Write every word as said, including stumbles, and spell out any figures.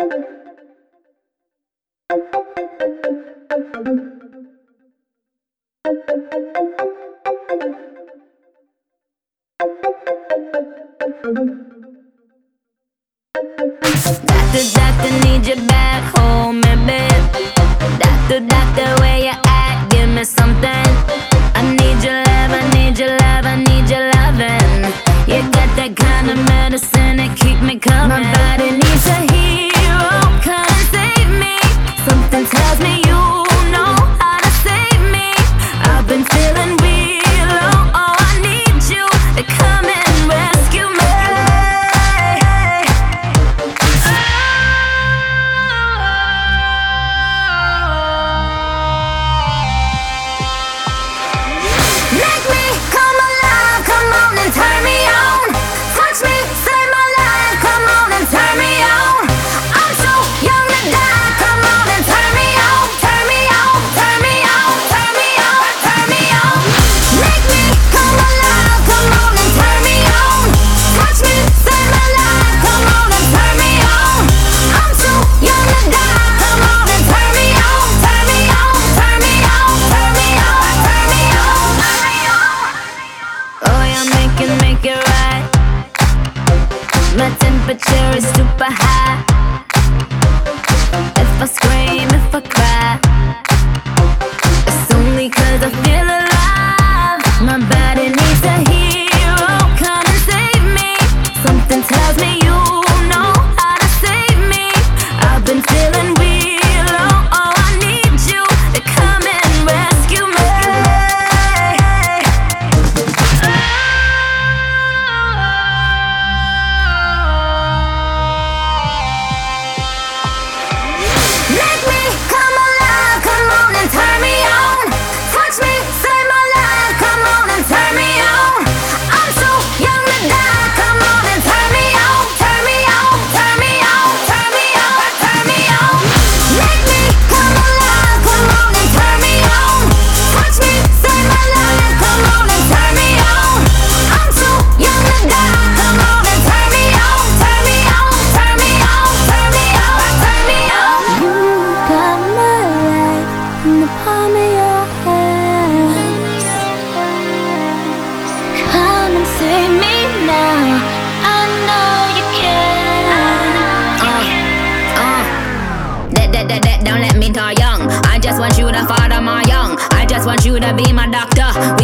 Doctor, doctor, need you back home, baby. Doctor, doctor, where you at? Give me something. I need your love, I need your love, I need your loving. You got that kind of medicine that keep me coming. My body needs a hero, come and save me. Something tells me you know how to save me. I've been feeling real low, oh, I need you to come and rescue me. Make me come alive, come on and turn me on. Touch me, save my life, come on and turn me on. I'm so young to die, come on and turn me on. Turn me on, turn me on, turn me on, turn me on. Make me come alive, come on and turn me on. Touch me, save my life, come on and turn me on. I'm so young to die, come on and turn me on. Turn me on, turn me on, turn me on, turn me on, turn me on. Oh, yeah, make it, make it right. My temperature is super high. If I scream, if I cry, it's only 'cause I feel alive. My body needs a hero, come and save me. Something tells me you know how to save me. I've been feeling real low, oh, I need you to come and rescue me. Make me come alive, come on and turn me on. Touch me, save my life, come on and turn me on. I'm so young to die, come on and turn me on. Turn me on, turn me on, turn me on, turn me on. Make me come alive, come on and turn me on. Touch me, save my life, come on and turn me on. I'm so young to die, come on and turn me on. Turn me on, turn me on, turn me on, turn me on. You got my life in the palm of your hand. Come and save me now. I know you can. Uh, uh. That, that, that, that, don't let me die young. I just want you to father my young. I just want you to be my doctor. We